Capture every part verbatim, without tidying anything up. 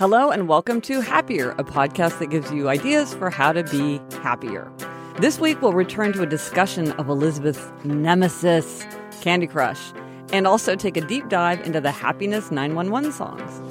Hello and welcome to Happier, a podcast that gives you ideas for how to be happier. This week we'll return to a discussion of Elizabeth's nemesis, Candy Crush, and also take a deep dive into the Happiness nine one one songs.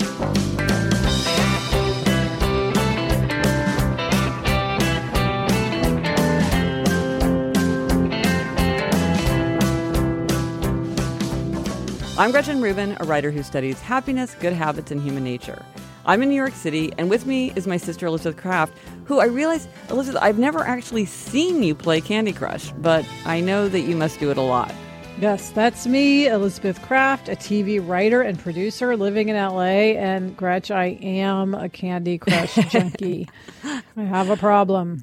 I'm Gretchen Rubin, a writer who studies happiness, good habits, and human nature. I'm in New York City, and with me is my sister Elizabeth Craft, who I realize, Elizabeth, I've never actually seen you play Candy Crush, but I know that you must do it a lot. Yes, that's me, Elizabeth Craft, a T V writer and producer living in L A. And Gretch, I am a Candy Crush junkie. I have a problem.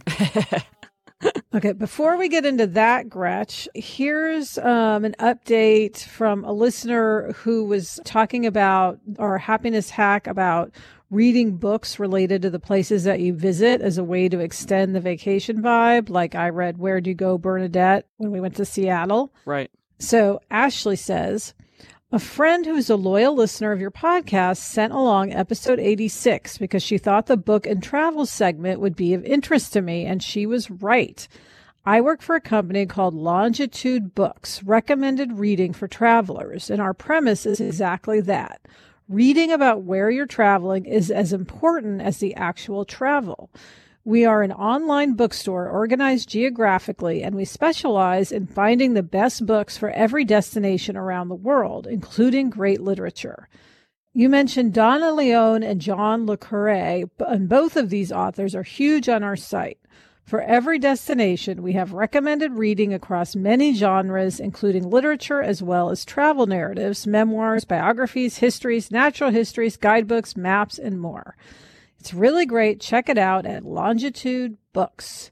Okay, before we get into that, Gretch, here's um, an update from a listener who was talking about our happiness hack about reading books related to the places that you visit as a way to extend the vacation vibe. Like I read Where'd You Go, Bernadette, when we went to Seattle. Right. So Ashley says, a friend who's a loyal listener of your podcast sent along episode eighty-six because she thought the book and travel segment would be of interest to me, and she was right. I work for a company called Longitude Books, recommended reading for travelers, and our premise is exactly that. Reading about where you're traveling is as important as the actual travel. We are an online bookstore organized geographically, and we specialize in finding the best books for every destination around the world, including great literature. You mentioned Donna Leon and John Le Carré, and both of these authors are huge on our site. For every destination, we have recommended reading across many genres, including literature as well as travel narratives, memoirs, biographies, histories, natural histories, guidebooks, maps, and more. It's really great. Check it out at Longitude Books.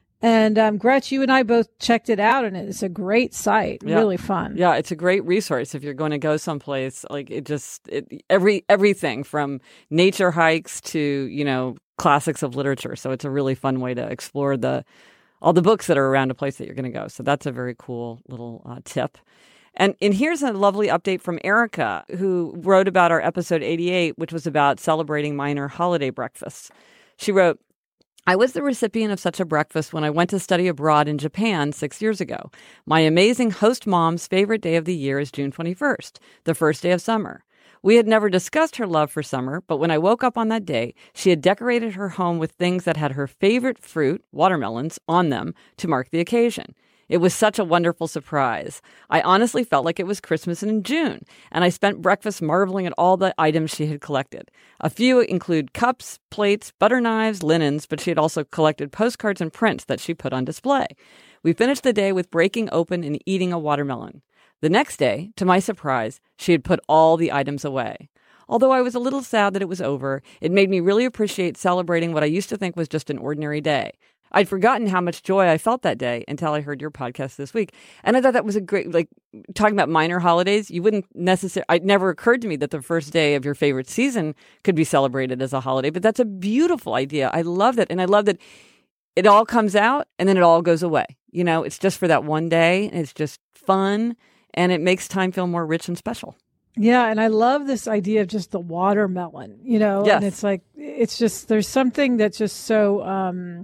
And um, Gretch, you and I both checked it out, and it's a great site. Yeah. Really fun. Yeah, it's a great resource if you're going to go someplace. Like it just it, every everything from nature hikes to you know classics of literature. So it's a really fun way to explore the all the books that are around a place that you're going to go. So that's a very cool little uh, tip. And, and here's a lovely update from Erica, who wrote about our episode eighty-eight, which was about celebrating minor holiday breakfasts. She wrote, I was the recipient of such a breakfast when I went to study abroad in Japan six years ago. My amazing host mom's favorite day of the year is June twenty-first, the first day of summer. We had never discussed her love for summer, but when I woke up on that day, she had decorated her home with things that had her favorite fruit, watermelons, on them to mark the occasion. It was such a wonderful surprise. I honestly felt like it was Christmas in June, and I spent breakfast marveling at all the items she had collected. A few include cups, plates, butter knives, linens, but she had also collected postcards and prints that she put on display. We finished the day with breaking open and eating a watermelon. The next day, to my surprise, she had put all the items away. Although I was a little sad that it was over, it made me really appreciate celebrating what I used to think was just an ordinary day. I'd forgotten how much joy I felt that day until I heard your podcast this week. And I thought that was a great, like, talking about minor holidays, you wouldn't necessarily, it never occurred to me that the first day of your favorite season could be celebrated as a holiday, but that's a beautiful idea. I love that. And I love that it all comes out and then it all goes away. You know, it's just for that one day. And it's just fun and it makes time feel more rich and special. Yeah, and I love this idea of just the watermelon, you know, yes. And it's like, it's just, there's something that's just so, um,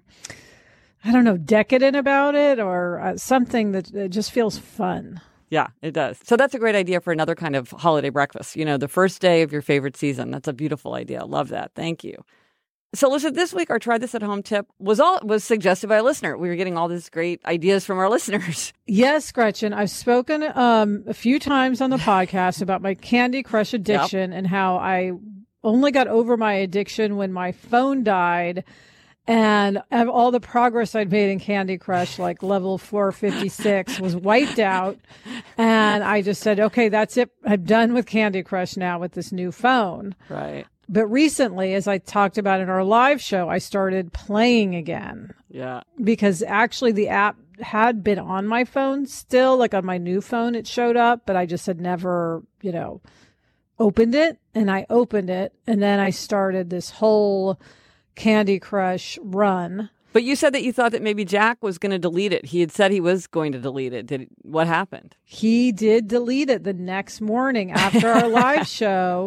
I don't know, decadent about it or uh, something that, that just feels fun. Yeah, it does. So that's a great idea for another kind of holiday breakfast. You know, the first day of your favorite season. That's a beautiful idea. Love that. Thank you. So listen, this week our Try This at Home tip was all was suggested by a listener. We were getting all these great ideas from our listeners. Yes, Gretchen. I've spoken um, a few times on the podcast about my Candy Crush addiction yep. and how I only got over my addiction when my phone died. And all the progress I'd made in Candy Crush, like level four fifty-six, was wiped out. And I just said, okay, that's it. I'm done with Candy Crush now with this new phone. Right. But recently, as I talked about in our live show, I started playing again. Yeah. Because actually the app had been on my phone still, like on my new phone, it showed up, but I just had never, you know, opened it. And I opened it. And then I started this whole Candy Crush run. But you said that you thought that maybe Jack was going to delete it. He had said he was going to delete it. Did what happened? He did delete it the next morning after our live show.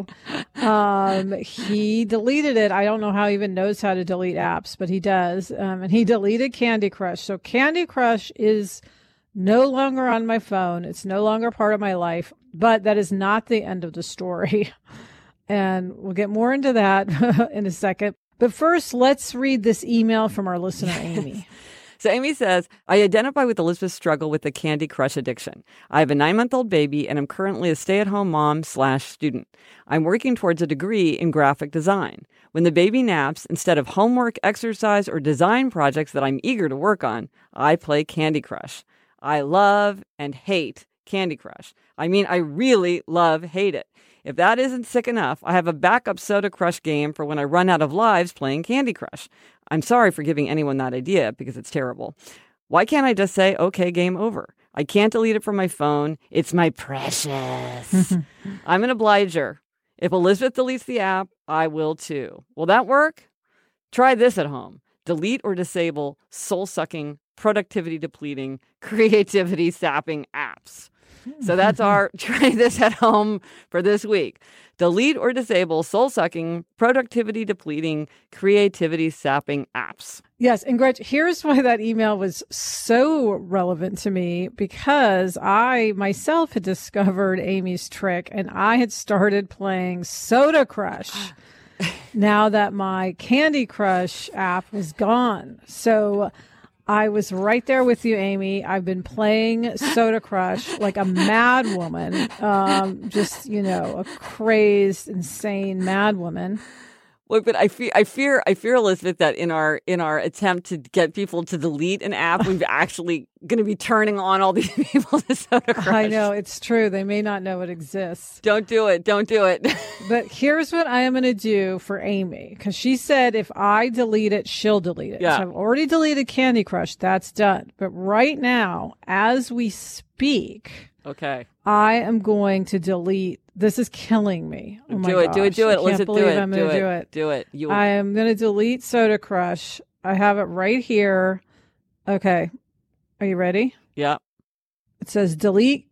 Um, he deleted it. I don't know how he even knows how to delete apps, but he does. Um, and he deleted Candy Crush. So Candy Crush is no longer on my phone. It's no longer part of my life. But that is not the end of the story. And we'll get more into that in a second. But first, let's read this email from our listener, Amy. So Amy says, I identify with Elizabeth's struggle with the Candy Crush addiction. I have a nine-month-old baby, and I'm currently a stay-at-home mom slash student. I'm working towards a degree in graphic design. When the baby naps, instead of homework, exercise, or design projects that I'm eager to work on, I play Candy Crush. I love and hate Candy Crush. I mean, I really love, hate it. If that isn't sick enough, I have a backup Soda Crush game for when I run out of lives playing Candy Crush. I'm sorry for giving anyone that idea because it's terrible. Why can't I just say, okay, game over? I can't delete it from my phone. It's my precious. I'm an obliger. If Elizabeth deletes the app, I will too. Will that work? Try this at home. Delete or disable soul-sucking, productivity-depleting, creativity-sapping apps. So that's our try this at home for this week. Delete or disable soul-sucking, productivity-depleting, creativity-sapping apps. Yes, and Gretch, here's why that email was so relevant to me, because I myself had discovered Amy's trick, and I had started playing Soda Crush now that my Candy Crush app was gone. So I was right there with you, Amy. I've been playing Soda Crush like a mad woman, um, just, you know, a crazed, insane mad woman. Look, but I fear, I fear, I fear, Elizabeth, that in our in our attempt to get people to delete an app, we've actually going to be turning on all these people to Soda Crush. I know, it's true. They may not know it exists. Don't do it. Don't do it. But here's what I am going to do for Amy, because she said if I delete it, she'll delete it. Yeah. So I've already deleted Candy Crush. That's done. But right now, as we speak, okay, I am going to delete. This is killing me. Oh my do it, gosh. do it, do it. I can't Elizabeth, believe do it, I'm do going to it, do it. do it. You. I am going to delete Soda Crush. I have it right here. Okay. Are you ready? Yeah. It says delete.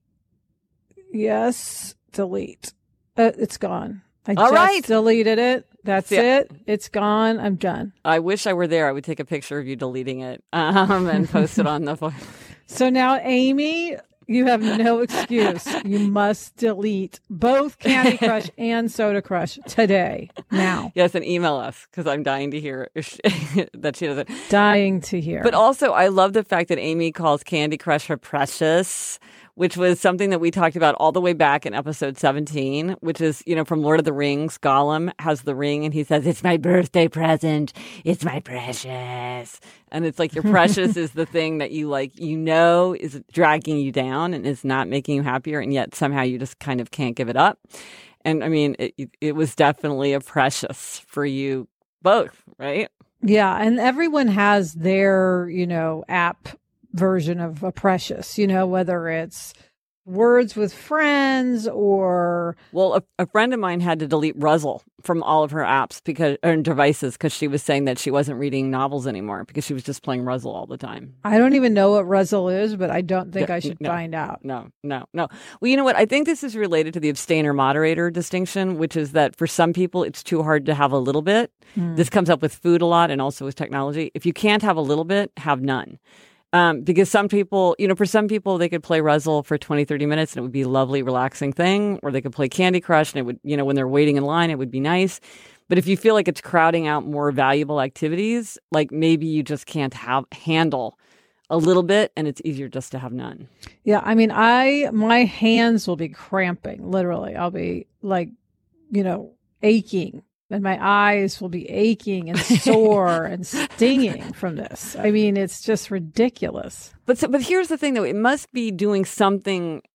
Yes, delete. Uh, it's gone. I All just right. deleted it. That's Yeah. it. It's gone. I'm done. I wish I were there. I would take a picture of you deleting it um, and post it on the phone. So now, Amy, you have no excuse. You must delete both Candy Crush and Soda Crush today, now. Yes, and email us because I'm dying to hear if she, that she doesn't. Dying to hear. But also, I love the fact that Amy calls Candy Crush her precious, which was something that we talked about all the way back in episode seventeen, which is, you know, from Lord of the Rings. Gollum has the ring and he says, it's my birthday present. It's my precious. And it's like your precious is the thing that you like, you know, is dragging you down and is not making you happier. And yet somehow you just kind of can't give it up. And I mean, it, it was definitely a precious for you both, right? Yeah. And everyone has their, you know, app version of a precious, you know, whether it's words with friends or... Well, a, a friend of mine had to delete Ruzzle from all of her apps because or devices because she was saying that she wasn't reading novels anymore because she was just playing Ruzzle all the time. I don't even know what Ruzzle is, but I don't think No, I should no, find out. No, no, no. Well, you know what? I think this is related to the abstainer moderator distinction, which is that for some people, it's too hard to have a little bit. Mm. This comes up with food a lot and also with technology. If you can't have a little bit, have none. Um, because some people, you know, for some people, they could play Ruzzle for twenty, thirty minutes and it would be a lovely, relaxing thing. Or they could play Candy Crush and it would, you know, when they're waiting in line, it would be nice. But if you feel like it's crowding out more valuable activities, like maybe you just can't have handle a little bit and it's easier just to have none. Yeah. I mean, I, my hands will be cramping, literally. I'll be like, you know, aching. And my eyes will be aching and sore and stinging from this. I mean, it's just ridiculous. But so, but here's the thing, though. It must be doing something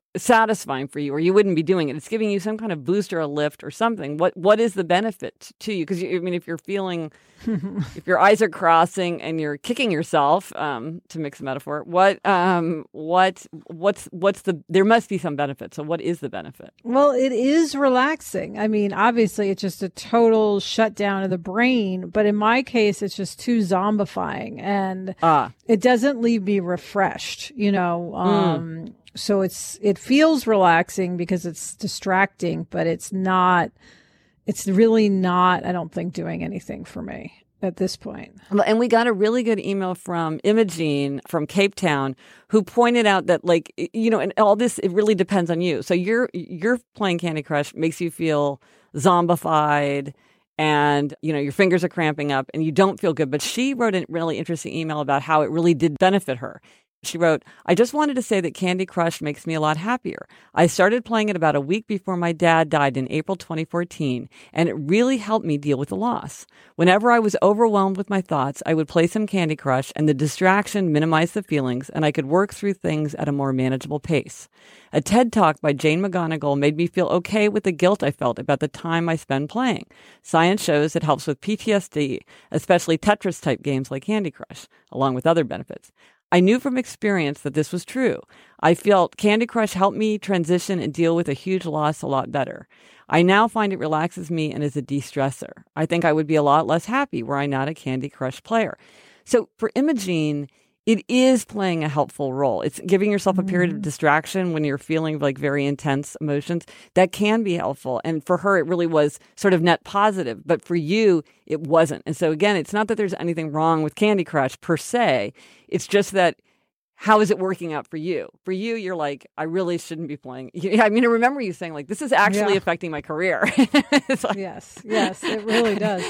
satisfying for you, or you wouldn't be doing it. It's giving you some kind of boost or a lift or something. What what is the benefit to you? Because I mean, if you're feeling, if your eyes are crossing and you're kicking yourself, um, to mix a metaphor, what um what what's what's the there must be some benefit. So what is the benefit? Well, it is relaxing. I mean, obviously, it's just a total shutdown of the brain. But in my case, it's just too zombifying, and Ah. it doesn't leave me refreshed. You know. Um, Mm. So it's it feels relaxing because it's distracting, but it's not. It's really not. I don't think doing anything for me at this point. And we got a really good email from Imogene from Cape Town, who pointed out that, like, you know, and all this, it really depends on you. So you're you're playing Candy Crush makes you feel zombified, and you know your fingers are cramping up, and you don't feel good. But she wrote a really interesting email about how it really did benefit her. She wrote, I just wanted to say that Candy Crush makes me a lot happier. I started playing it about a week before my dad died in April twenty fourteen, and it really helped me deal with the loss. Whenever I was overwhelmed with my thoughts, I would play some Candy Crush, and the distraction minimized the feelings, and I could work through things at a more manageable pace. A TED Talk by Jane McGonigal made me feel okay with the guilt I felt about the time I spend playing. Science shows it helps with P T S D, especially Tetris-type games like Candy Crush, along with other benefits. I knew from experience that this was true. I felt Candy Crush helped me transition and deal with a huge loss a lot better. I now find it relaxes me and is a de-stressor. I think I would be a lot less happy were I not a Candy Crush player. So for Imogene, it is playing a helpful role. It's giving yourself a period of distraction when you're feeling like very intense emotions. That can be helpful. And for her, it really was sort of net positive. But for you, it wasn't. And so again, it's not that there's anything wrong with Candy Crush per se. It's just that how is it working out for you? For you, you're like, I really shouldn't be playing. I mean, I remember you saying, like, this is actually Yeah. affecting my career. It's like, Yes, yes, it really does.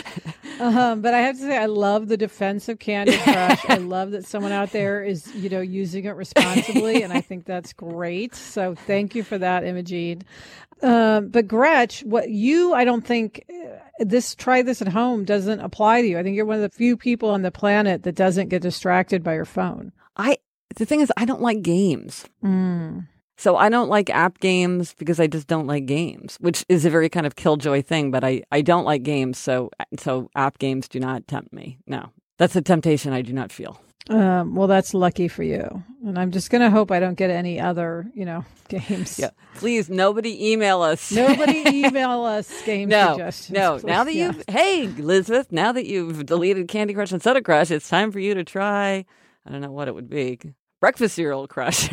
Um, but I have to say, I love the defense of Candy Crush. I love that someone out there is, you know, using it responsibly, and I think that's great. So thank you for that, Imogene. Um, but Gretch, what you, I don't think uh, this, try this at home doesn't apply to you. I think you're one of the few people on the planet that doesn't get distracted by your phone. I, the thing is, I don't like games. Mm. So I don't like app games because I just don't like games, which is a very kind of killjoy thing. But I, I don't like games, so so app games do not tempt me. No, that's a temptation I do not feel. Um, well, that's lucky for you. And I'm just going to hope I don't get any other, you know, games. Yeah, please, nobody email us. Nobody email us game no, suggestions. no. Please. Now that you've, Yeah. hey, Elizabeth, now that you've deleted Candy Crush and Soda Crush, it's time for you to try, I don't know what it would be, breakfast cereal crush.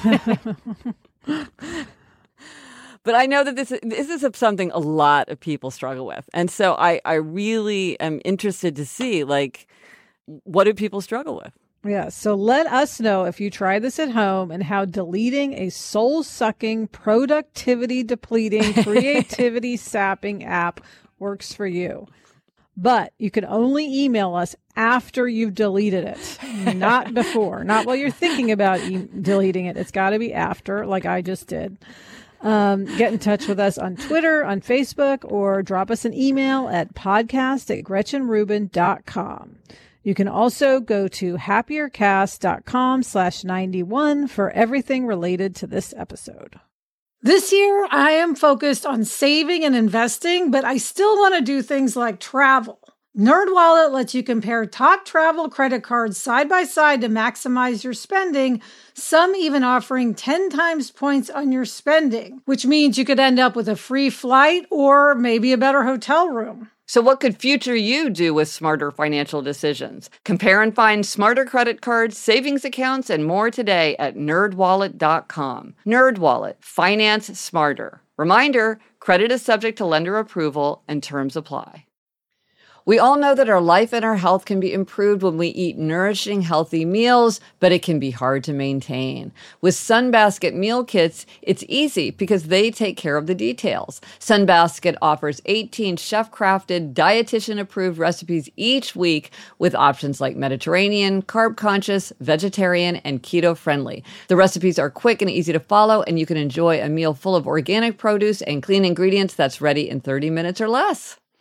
But I know that this this is something a lot of people struggle with. And so I, I really am interested to see, like, what do people struggle with? Yeah. So let us know if you try this at home and how deleting a soul-sucking, productivity-depleting, creativity-sapping app works for you. But you can only email us after you've deleted it, not before, not while you're thinking about e- deleting it. It's got to be after, like I just did. Um, get in touch with us on Twitter, on Facebook, or drop us an email at podcast at gretchen rubin dot com. You can also go to happiercast.com slash 91 for everything related to this episode. This year, I am focused on saving and investing, but I still want to do things like travel. NerdWallet lets you compare top travel credit cards side by side to maximize your spending, some even offering ten times points on your spending, which means you could end up with a free flight or maybe a better hotel room. So what could future you do with smarter financial decisions? Compare and find smarter credit cards, savings accounts, and more today at nerd wallet dot com. NerdWallet, finance smarter. Reminder, credit is subject to lender approval and terms apply. We all know that our life and our health can be improved when we eat nourishing, healthy meals, but it can be hard to maintain. With Sunbasket meal kits, it's easy because they take care of the details. Sunbasket offers eighteen chef-crafted, dietitian-approved recipes each week with options like Mediterranean, carb-conscious, vegetarian, and keto-friendly. The recipes are quick and easy to follow, and you can enjoy a meal full of organic produce and clean ingredients that's ready in thirty minutes or less.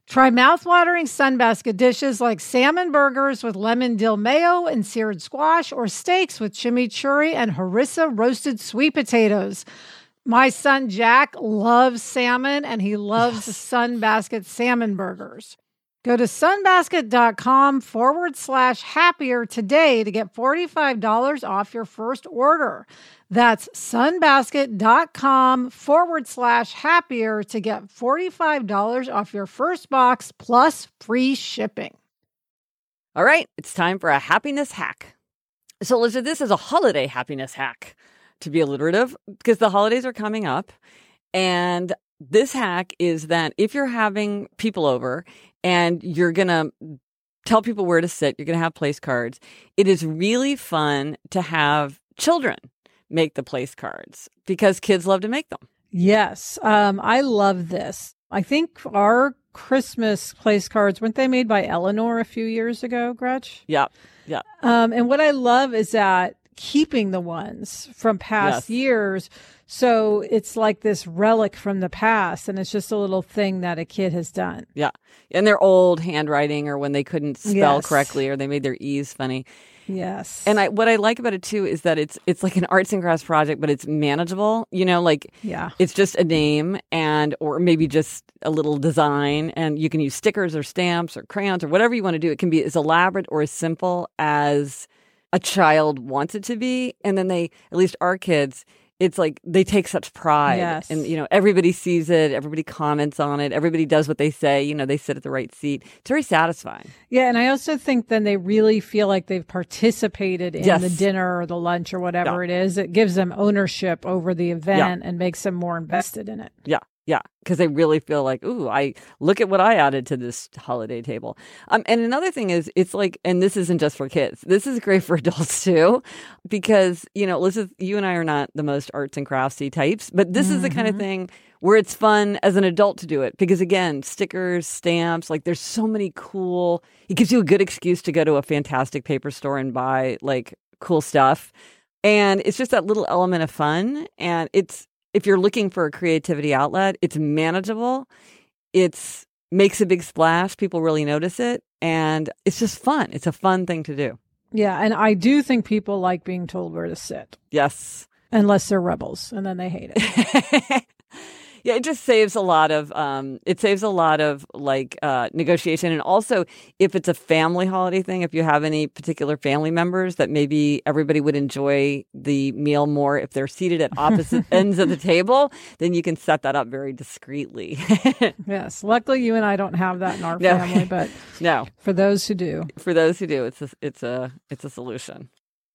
Try mouthwatering Sunbasket dishes like salmon burgers with lemon dill mayo and seared squash, or steaks with chimichurri and harissa roasted sweet potatoes. My son Jack loves salmon, and he loves yes. Sunbasket salmon burgers. Go to sunbasket.com forward slash happier today to get forty-five dollars off your first order. That's sunbasket.com forward slash happier to get forty-five dollars off your first box plus free shipping. All right, it's time for a happiness hack. So, Elizabeth, this is a holiday happiness hack, to be alliterative, because the holidays are coming up. And this hack is that if you're having people over and you're going to tell people where to sit, you're going to have place cards, it is really fun to have children make the place cards because kids love to make them. Yes, um, I love this. I think our Christmas place cards, weren't they made by Eleanor a few years ago, Gretch? Yeah, yeah. Um, and what I love is that keeping the ones from past yes. years. So it's like this relic from the past, and it's just a little thing that a kid has done. Yeah. And their old handwriting, or when they couldn't spell yes. correctly, or they made their E's funny. Yes. And I, what I like about it, too, is that it's it's like an arts and crafts project, but it's manageable. You know, like yeah. it's just a name and or maybe just a little design. And you can use stickers or stamps or crayons or whatever you want to do. It can be as elaborate or as simple as a child wants it to be. And then they, at least our kids, it's like they take such pride. Yes. And, you know, everybody sees it. Everybody comments on it. Everybody does what they say. You know, they sit at the right seat. It's very satisfying. Yeah. And I also think then they really feel like they've participated in yes. the dinner or the lunch or whatever yeah. it is. It gives them ownership over the event yeah. and makes them more invested in it. Yeah. Yeah, because they really feel like, ooh, I look at what I added to this holiday table. Um, and another thing is, it's like, and this isn't just for kids. This is great for adults too, because, you know, Elizabeth, you and I are not the most arts and craftsy types, but this mm-hmm. is the kind of thing where it's fun as an adult to do it. Because again, stickers, stamps, like there's so many cool, it gives you a good excuse to go to a fantastic paper store and buy like cool stuff. And it's just that little element of fun. And it's, if you're looking for a creativity outlet, it's manageable. It's makes a big splash. People really notice it. And it's just fun. It's a fun thing to do. Yeah. And I do think people like being told where to sit. Yes. Unless they're rebels, and then they hate it. Yeah, it just saves a lot of um, it saves a lot of like uh, negotiation, and also if it's a family holiday thing, if you have any particular family members that maybe everybody would enjoy the meal more if they're seated at opposite ends of the table, then you can set that up very discreetly. Yes, luckily you and I don't have that in our no. family, but no, for those who do, for those who do, it's a, it's a it's a solution.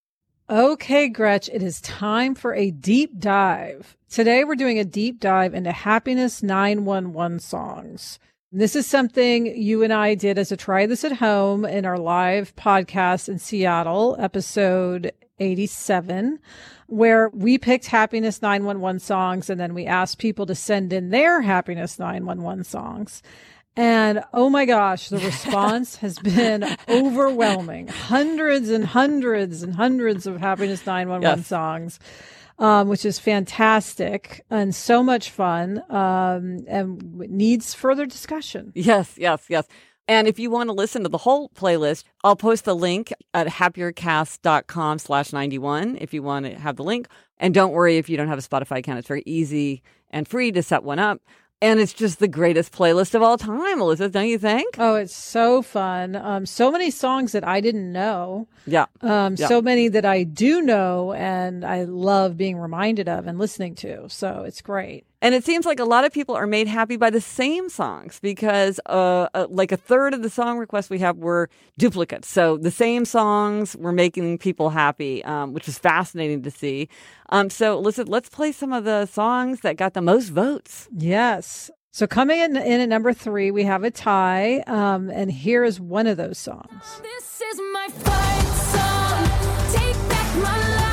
Okay, Gretch, it is time for a deep dive. Today, we're doing a deep dive into Happiness nine one one songs. This is something you and I did as a Try This at Home in our live podcast in Seattle, episode eighty-seven, where we picked Happiness nine one one songs, and then we asked people to send in their Happiness nine one one songs. And oh my gosh, the response has been overwhelming. Hundreds and hundreds and hundreds of Happiness nine one one yes. songs, um, which is fantastic and so much fun, um, and needs further discussion. Yes, yes, yes. And if you want to listen to the whole playlist, I'll post the link at happiercast.com slash 91 if you want to have the link. And don't worry if you don't have a Spotify account. It's very easy and free to set one up. And it's just the greatest playlist of all time, Elizabeth, don't you think? Oh, it's so fun. Um, so many songs that I didn't know. Yeah. Um, yeah. So many that I do know and I love being reminded of and listening to. So it's great. And it seems like a lot of people are made happy by the same songs because uh, uh, like a third of the song requests we have were duplicates. So the same songs were making people happy, um, which is fascinating to see. Um, so listen, let's play some of the songs that got the most votes. Yes. So coming in, in at number three, we have a tie. Um, and here is one of those songs. This is my fight song. Take back my life.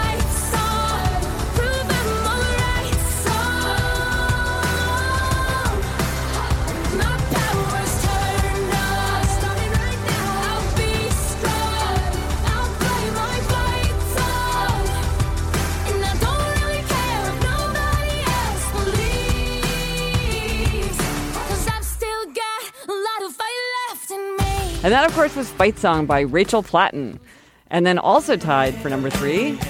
And that, of course, was Fight Song by Rachel Platten. And then also tied for number three,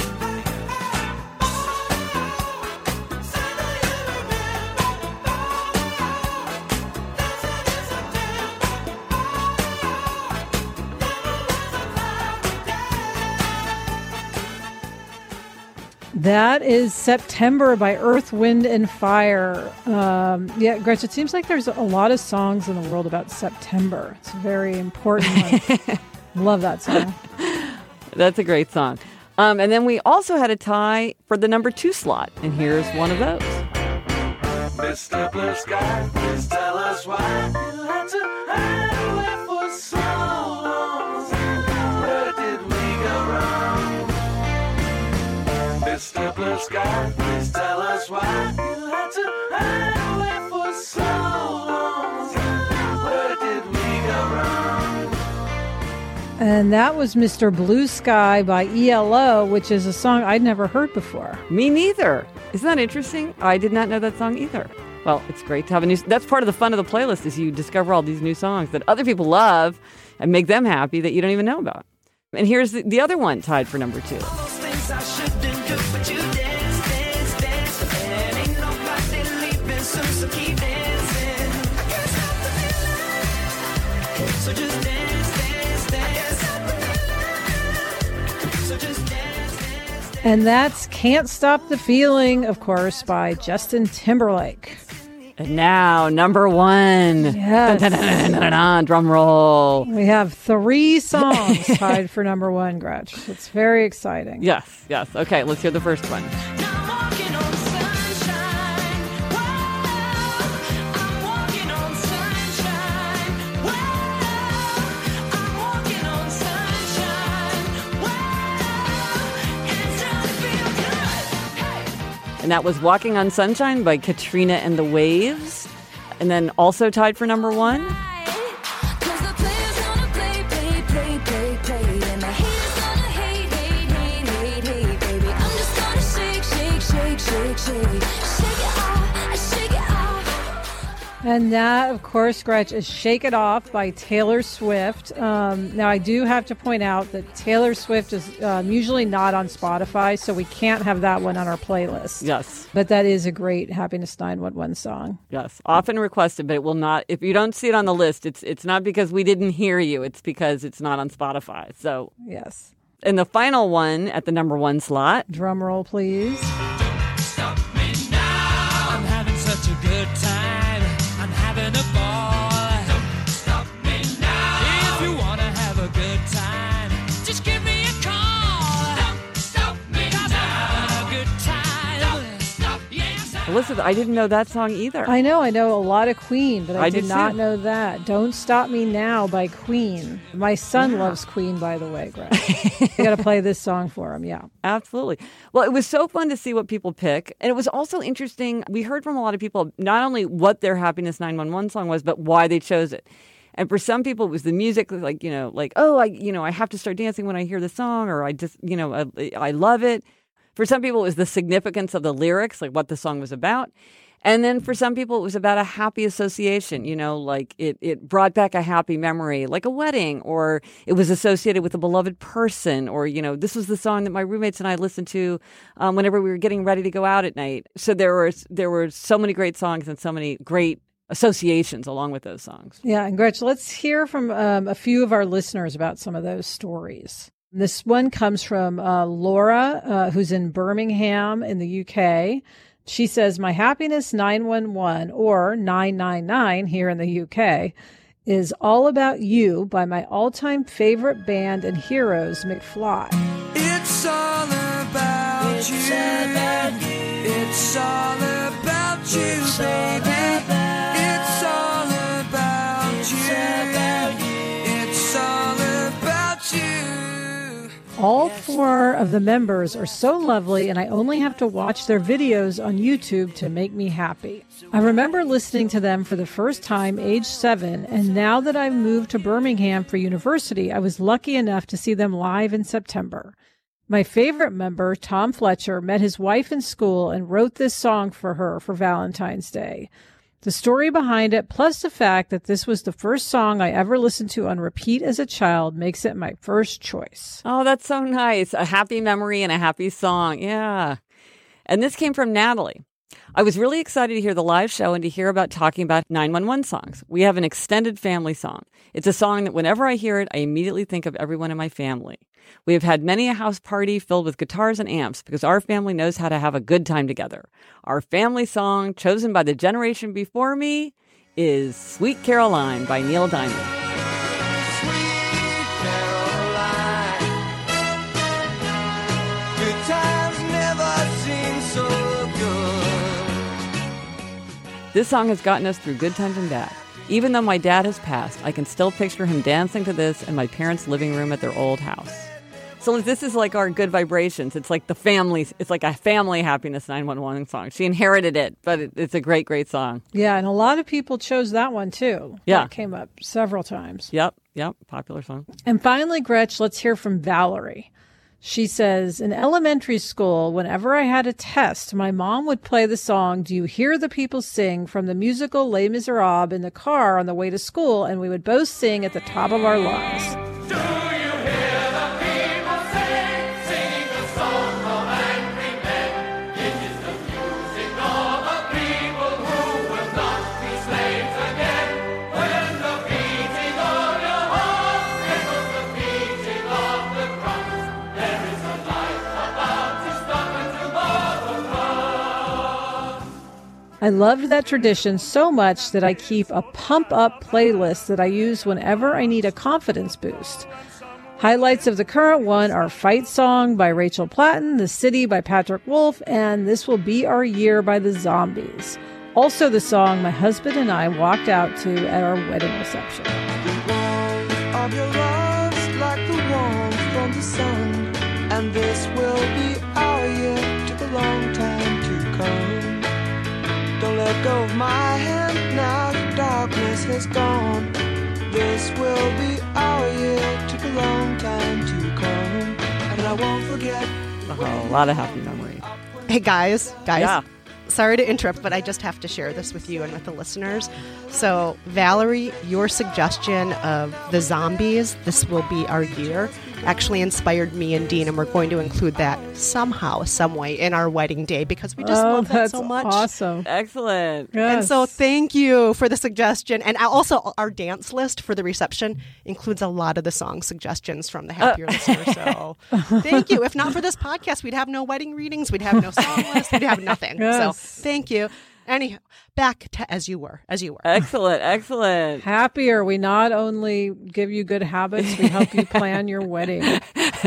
That is September by Earth, Wind, and Fire. Um, yeah, Gretch, it seems like there's a lot of songs in the world about September. It's a very important one. Love that song. That's a great song. Um, and then we also had a tie for the number two slot. And here's one of those. Mister Blue Sky, please tell us why you had to hide away for so long. Where did we go wrong? Mister Blue Sky, please tell us why you had to hide away for so long. Where did we go wrong? And that was Mister Blue Sky by E L O, which is a song I'd never heard before. Me neither. Isn't that interesting? I did not know that song either. Well, it's great to have a new... That's part of the fun of the playlist is you discover all these new songs that other people love and make them happy that you don't even know about. And here's the, the other one tied for number two. Those things I shouldn't do, but you dance, dance, dance. And ain't nobody leaving soon, so keep dancing. I can't stop the feeling. So just dance, dance, dance. So just dance, dance, dance. And that's Can't Stop the Feeling, of course, by Justin Timberlake. And now, number one. Yes. Dun, dun, dun, dun, dun, dun, drum roll. We have three songs tied for number one, Gretch. It's very exciting. Yes, yes. Okay, let's hear the first one. Now I'm walking on sunshine. Whoa, I'm walking on sunshine. Whoa, I'm walking on sunshine. Whoa, it's time to feel good. Hey. And that was Walking on Sunshine by Katrina and the Waves. And then also tied for number one. Cause the players gonna play, play, play, play, play. And the haters gonna hate, hate, hate, hate, hate, baby. I'm just gonna shake, shake, shake, shake, shake. Shake it off, shake it off. And that, of course, Gretch, is Shake It Off by Taylor Swift. Um, now, I do have to point out that Taylor Swift is um, usually not on Spotify, so we can't have that one on our playlist. Yes, But that is a great Happiness nine one one song. yes. Often requested, but it will not. If you don't see it on the list, it's it's not because we didn't hear you. It's because it's not on Spotify. So, Yes. and the final one at the number one slot. Drum roll, please. Stop me now. I'm having such a good time. I'm having a ball. Don't stop me now. If you want to have a good time, just give me a call. Don't stop me 'cause I'm having a good time. Don't stop, yes. I- Elizabeth, I didn't know that song either. I know, I know a lot of Queen, but I, I did did not too. know that. Don't Stop Me Now by Queen. My son loves Queen, by the way, Greg. You got to play this song for him, yeah. Absolutely. Well, it was so fun to see what people pick. And it was also interesting. We heard from a lot of people not only what their Happiness nine one one song was, but why they chose it. And for some people, it was the music, like, you know, like, oh, I, you know, I have to start dancing when I hear the song, or I just, you know, I, I love it. For some people, it was the significance of the lyrics, like what the song was about. And then for some people, it was about a happy association, you know, like it, it brought back a happy memory, like a wedding, or it was associated with a beloved person, or, you know, this was the song that my roommates and I listened to um, whenever we were getting ready to go out at night. So there were, there were so many great songs and so many great associations along with those songs. Yeah, and Gretch, let's hear from um, a few of our listeners about some of those stories. This one comes from uh, Laura, uh, who's in Birmingham in the U K. She says, my Happiness nine one one, or nine nine nine here in the U K, is All About You by my all-time favorite band and heroes, McFly. It's all about It's you. all about you. It's all about you, It's all baby. about- It's all about It's you. all about you. It's all about you. All four of the members are so lovely, and I only have to watch their videos on YouTube to make me happy. I remember listening to them for the first time age seven, and now that I've moved to Birmingham for university, I was lucky enough to see them live in September. My favorite member, Tom Fletcher, met his wife in school and wrote this song for her for Valentine's Day. The story behind it, plus the fact that this was the first song I ever listened to on repeat as a child, makes it my first choice. Oh, that's so nice. A happy memory and a happy song. Yeah. And this came from Natalie. I was really excited to hear the live show and to hear about talking about nine one one songs. We have an extended family song. It's a song that whenever I hear it, I immediately think of everyone in my family. We have had many a house party filled with guitars and amps because our family knows how to have a good time together. Our family song, chosen by the generation before me, is Sweet Caroline by Neil Diamond. Sweet Caroline, good times never seem so good. This song has gotten us through good times and bad. Even though my dad has passed, I can still picture him dancing to this in my parents' living room at their old house. So this is like our good vibrations. It's like the family, it's like a family happiness nine one one song. She inherited it, but it, it's a great, great song. Yeah, and a lot of people chose that one too. Yeah. That came up several times. Yep, yep, popular song. And finally, Gretch, let's hear from Valerie. She says, in elementary school, whenever I had a test, my mom would play the song, Do You Hear the People Sing, from the musical Les Miserables in the car on the way to school, and we would both sing at the top of our lungs. Do you hear the people sing, singing the song of angry men? It is the music of a people who will not be slaves again. When the beating of your heart echoes the beating of the drums, there is a light about to stop and tomorrow comes. I loved that tradition so much that I keep a pump up playlist that I use whenever I need a confidence boost. Highlights of the current one are Fight Song by Rachel Platten, The City by Patrick Wolf, and This Will Be Our Year by the Zombies. Also the song my husband and I walked out to at our wedding reception. The walls of your love's like the warmth from the sun, and this will be our year, took a long time to come. Don't let go of my hand now, the darkness has gone. This will be our year, took a long time to come, and I won't forget. Oh, a lot of happy memories. Hey, guys, guys. Yeah. Sorry to interrupt, but I just have to share this with you and with the listeners. So, Valerie, your suggestion of the Zombies, This Will Be Our Year, actually inspired me and Dean, and we're going to include that somehow, some way in our wedding day because we just oh, love that that's so much. awesome. Excellent. Yes. And so thank you for the suggestion. And also our dance list for the reception includes a lot of the song suggestions from the happier listeners. So thank you. If not for this podcast, we'd have no wedding readings. We'd have no song list. We'd have nothing. Yes. So thank you. Anyhow, back to as you were, as you were. Excellent, excellent. Happier. We not only give you good habits, we help you plan your wedding.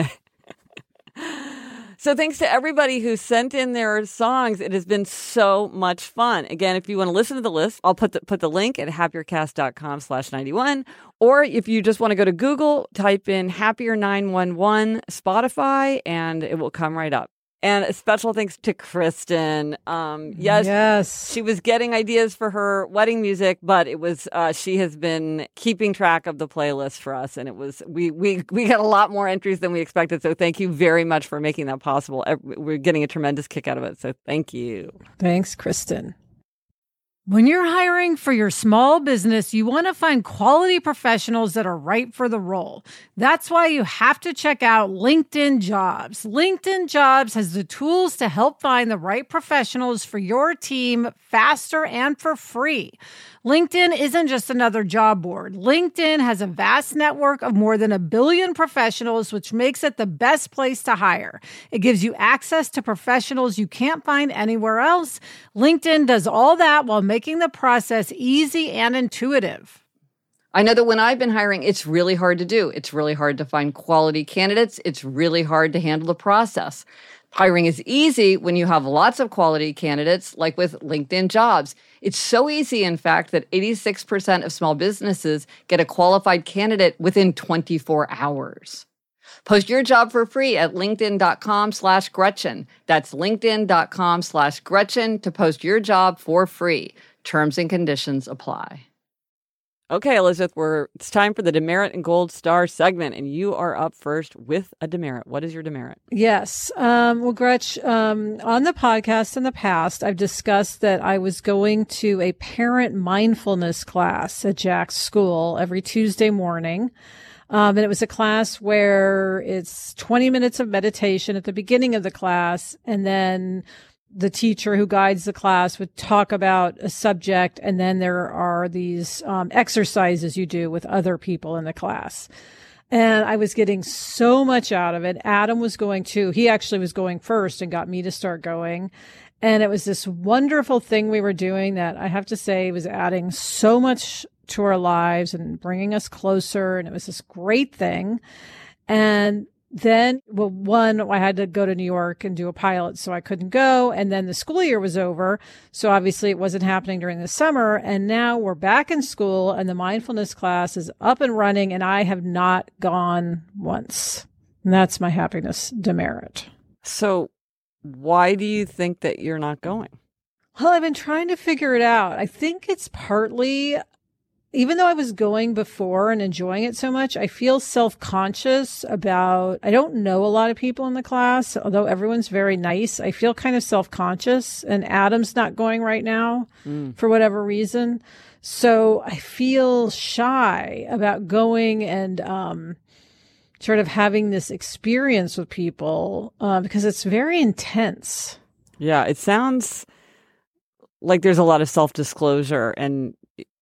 So thanks to everybody who sent in their songs. It has been so much fun. Again, if you want to listen to the list, I'll put the, put the link at happiercast.com slash 91. Or if you just want to go to Google, type in Happier nine one one Spotify, and it will come right up. And a special thanks to Kristen. Um, yes, Yes. she was getting ideas for her wedding music, but it was uh, she has been keeping track of the playlist for us, and it was we we we got a lot more entries than we expected. So thank you very much for making that possible. We're getting a tremendous kick out of it. So thank you. Thanks, Kristen. When you're hiring for your small business, you want to find quality professionals that are right for the role. That's why you have to check out LinkedIn Jobs. LinkedIn Jobs has the tools to help find the right professionals for your team faster and for free. LinkedIn isn't just another job board. LinkedIn has a vast network of more than a billion professionals, which makes it the best place to hire. It gives you access to professionals you can't find anywhere else. LinkedIn does all that while making the process easy and intuitive. I know that when I've been hiring, it's really hard to do. It's really hard to find quality candidates. It's really hard to handle the process. Hiring is easy when you have lots of quality candidates, like with LinkedIn Jobs. It's so easy, in fact, that eighty-six percent of small businesses get a qualified candidate within twenty-four hours. Post your job for free at linkedin.com slash Gretchen. That's linkedin.com slash Gretchen to post your job for free. Terms and conditions apply. Okay, Elizabeth, we're it's time for the demerit and gold star segment, and you are up first with a demerit. What is your demerit? Yes. Um, well, Gretch, um, on the podcast in the past, I've discussed that I was going to a parent mindfulness class at Jack's school every Tuesday morning. Um, and it was a class where it's twenty minutes of meditation at the beginning of the class, and then the teacher who guides the class would talk about a subject, and then there are these um, exercises you do with other people in the class. And I was getting so much out of it. Adam was going too. He actually was going first and got me to start going. And it was this wonderful thing we were doing that I have to say was adding so much to our lives and bringing us closer. And it was this great thing. And then, well, one, I had to go to New York and do a pilot, so I couldn't go. And then the school year was over. So obviously it wasn't happening during the summer. And now we're back in school and the mindfulness class is up and running, and I have not gone once. And that's my happiness demerit. So why do you think that you're not going? Well, I've been trying to figure it out. I think it's partly, even though I was going before and enjoying it so much, I feel self-conscious about, I don't know a lot of people in the class, although everyone's very nice. I feel kind of self-conscious, and Adam's not going right now mm. for whatever reason. So I feel shy about going and um, sort of having this experience with people uh, because it's very intense. Yeah, it sounds like there's a lot of self-disclosure, and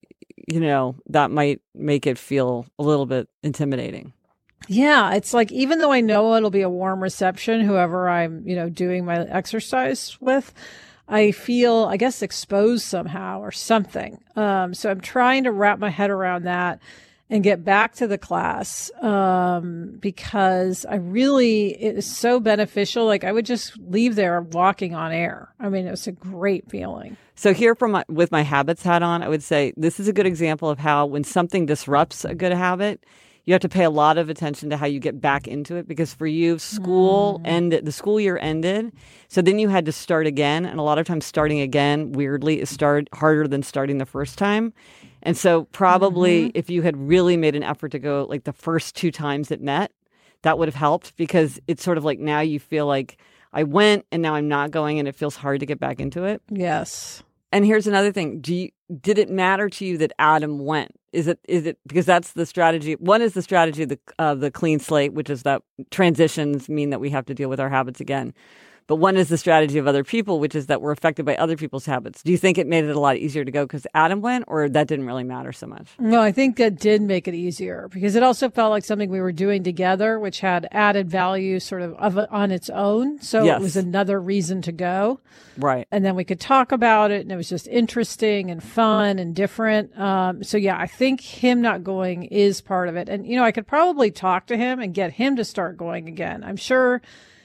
you know, that might make it feel a little bit intimidating. Yeah, it's like, even though I know it'll be a warm reception, whoever I'm, you know, doing my exercise with, I feel, I guess, exposed somehow or something. Um, so I'm trying to wrap my head around that and get back to the class um, because I really, it is so beneficial. Like, I would just leave there walking on air. I mean, it was a great feeling. So here from my, with my habits hat on, I would say this is a good example of how when something disrupts a good habit, you have to pay a lot of attention to how you get back into it, because for you, school mm. ended, the school year ended. So then you had to start again. And a lot of times starting again, weirdly, is start harder than starting the first time. And so probably mm-hmm. if you had really made an effort to go like the first two times it met, that would have helped, because it's sort of like now you feel like I went and now I'm not going, and it feels hard to get back into it. Yes. And here's another thing. Do you, did it matter to you that Adam went? Is it is it because that's the strategy? One is the strategy of the, uh, the clean slate, which is that transitions mean that we have to deal with our habits again. But one is the strategy of other people, which is that we're affected by other people's habits. Do you think it made it a lot easier to go because Adam went, or that didn't really matter so much? No, I think that did make it easier, because it also felt like something we were doing together, which had added value sort of, of on its own. So yes. It was another reason to go. Right. And then we could talk about it, and it was just interesting and fun and different. Um, so yeah, I think him not going is part of it. And, you know, I could probably talk to him and get him to start going again. I'm sure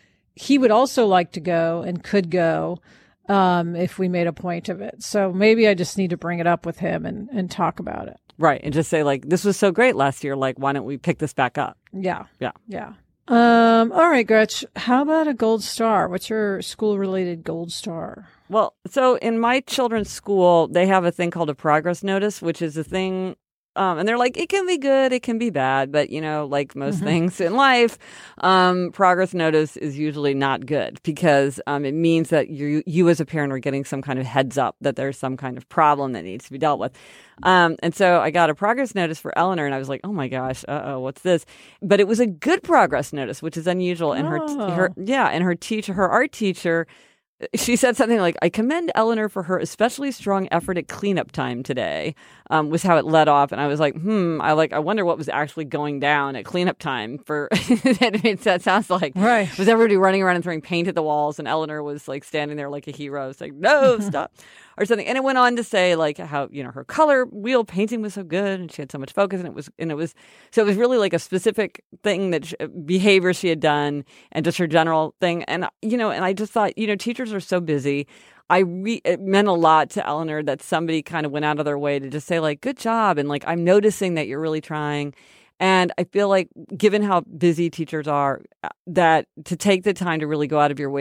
he would also like to go and could go um, if we made a point of it. So maybe I just need to bring it up with him and, and talk about it. Right. And just say, like, this was so great last year. Like, why don't we pick this back up? Yeah. Yeah. Yeah. Um, all right, Gretch, how about a gold star? What's your school-related gold star? Well, so in my children's school, they have a thing called a progress notice, which is a thing. Um, and they're like, it can be good, it can be bad, but, you know, like most mm-hmm. things in life, um, progress notice is usually not good, because um, it means that you, you as a parent are getting some kind of heads up that there's some kind of problem that needs to be dealt with. Um, and so I got a progress notice for Eleanor, and I was like, oh my gosh, uh-oh, what's this? But it was a good progress notice, which is unusual. And her, oh. her, yeah, and her teacher, her art teacher, she said something like, I commend Eleanor for her especially strong effort at cleanup time today, um, was how it led off. And I was like, hmm, I like, I wonder what was actually going down at cleanup time for, that sounds like, right. Was everybody running around and throwing paint at the walls, and Eleanor was like standing there like a hero. It's like, no, stop. Or something. And it went on to say like how, you know, her color wheel painting was so good and she had so much focus, and it was, and it was, so it was really like a specific thing that she, behavior she had done, and just her general thing. And, you know, and I just thought, you know, teachers are so busy. I re- it meant a lot to Eleanor that somebody kind of went out of their way to just say like, good job. And like, I'm noticing that you're really trying. And I feel like, given how busy teachers are, that to take the time to really go out of your way to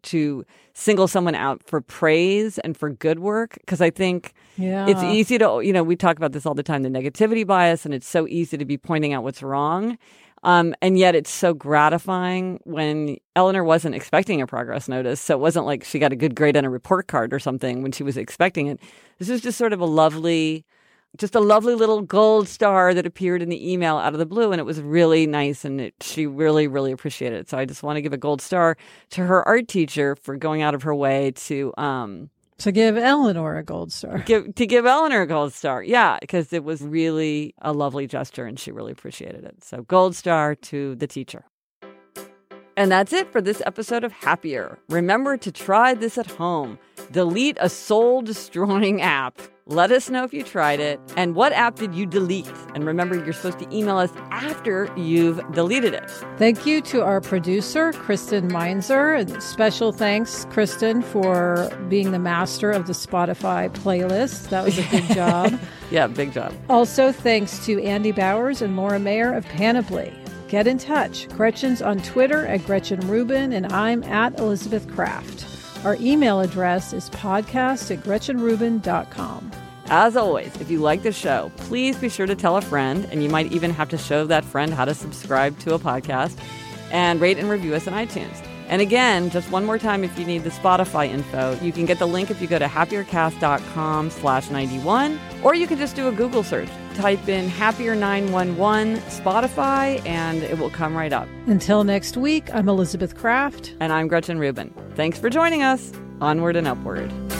to single someone out for praise and for good work, because I think Yeah. it's easy to, you know, we talk about this all the time, the negativity bias, and it's so easy to be pointing out what's wrong. Um, and yet it's so gratifying when Eleanor wasn't expecting a progress notice. So it wasn't like she got a good grade on a report card or something when she was expecting it. This was just sort of a lovely, just a lovely little gold star that appeared in the email out of the blue. And it was really nice. And it, she really, really appreciated it. So I just want to give a gold star to her art teacher for going out of her way to, um, To give Eleanor a gold star. Give, to give Eleanor a gold star. Yeah, because it was really a lovely gesture and she really appreciated it. So gold star to the teacher. And that's it for this episode of Happier. Remember to try this at home. Delete a soul-destroying app. Let us know if you tried it. And what app did you delete? And remember, you're supposed to email us after you've deleted it. Thank you to our producer, Kristen Meinzer. And special thanks, Kristen, for being the master of the Spotify playlist. That was a good job. Yeah, big job. Also, thanks to Andy Bowers and Laura Mayer of Panoply. Get in touch. Gretchen's on Twitter at Gretchen Rubin, and I'm at Elizabeth Kraft. Our email address is podcast at gretchen rubin dot com. As always, if you like the show, please be sure to tell a friend, and you might even have to show that friend how to subscribe to a podcast, and rate and review us on iTunes. And again, just one more time, if you need the Spotify info, you can get the link if you go to happiercast.com slash 91, or you can just do a Google search. Type in Happier nine one one Spotify, and it will come right up. Until next week, I'm Elizabeth Kraft. And I'm Gretchen Rubin. Thanks for joining us. Onward and upward.